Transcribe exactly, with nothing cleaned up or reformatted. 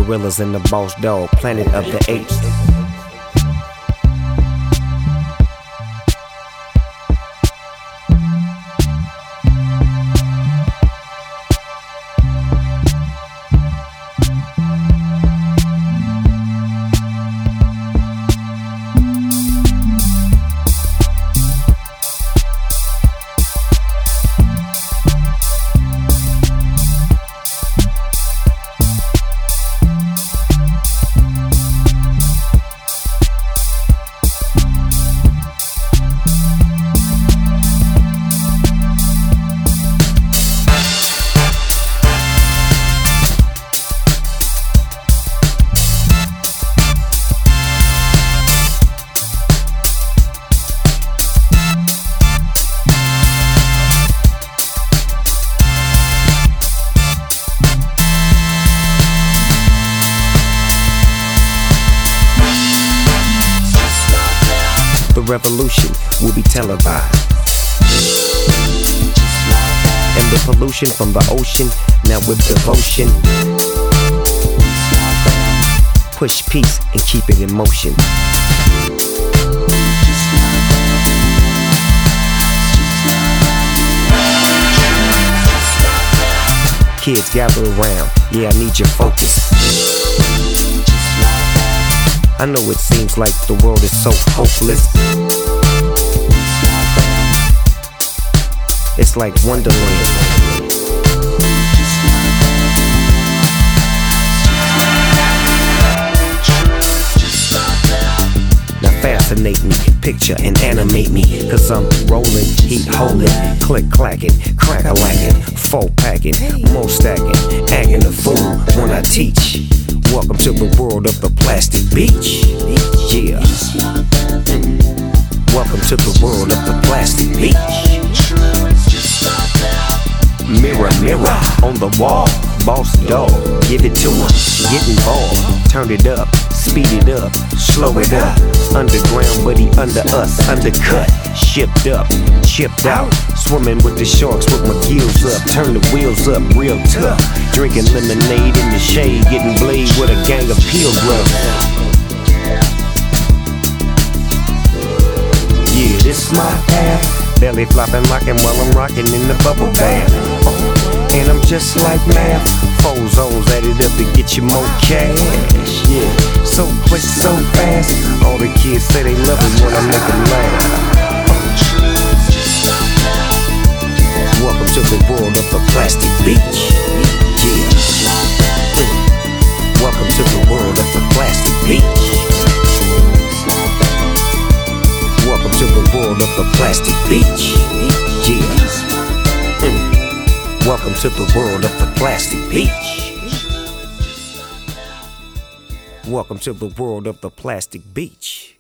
Gorillas and the Boss Dog, Planet of the Apes. The revolution will be televised, and the pollution from the ocean now with devotion. Push peace and keep it in motion. Kids gather around, yeah, I need your focus. I know it seems like the world is so hopeless. It's like Wonderland. Now fascinate me, picture and animate me, cause I'm rolling, heat holding, click clacking, crack a lacking, four packing, more stacking, acting a fool when I teach. Welcome to the world of the plastic beach. Yeah. Welcome to the world of the plastic beach. Mirror, mirror on the wall. Boss Dog, give it to him. Get involved. Turn it up, speed it up, slow it up. Underground, but he under us, undercut. Shipped up, chipped out. Swimming with the sharks with my gills up. Turn the wheels up, real tough. Drinking lemonade in the shade, getting blade with a gang of pilgrims. Yeah, this my path. Belly flopping, rocking while I'm rocking in the bubble bath. And I'm just like math. Four zones added up to get you more cash. Yeah, so quick, so fast. All the kids say they love it when I make them laugh. Welcome to the world of the plastic beach. Yeah. Welcome to the world of the plastic beach. Welcome to the world of the plastic beach. Yeah. Welcome to the world of the plastic beach. Welcome to the world of the plastic beach.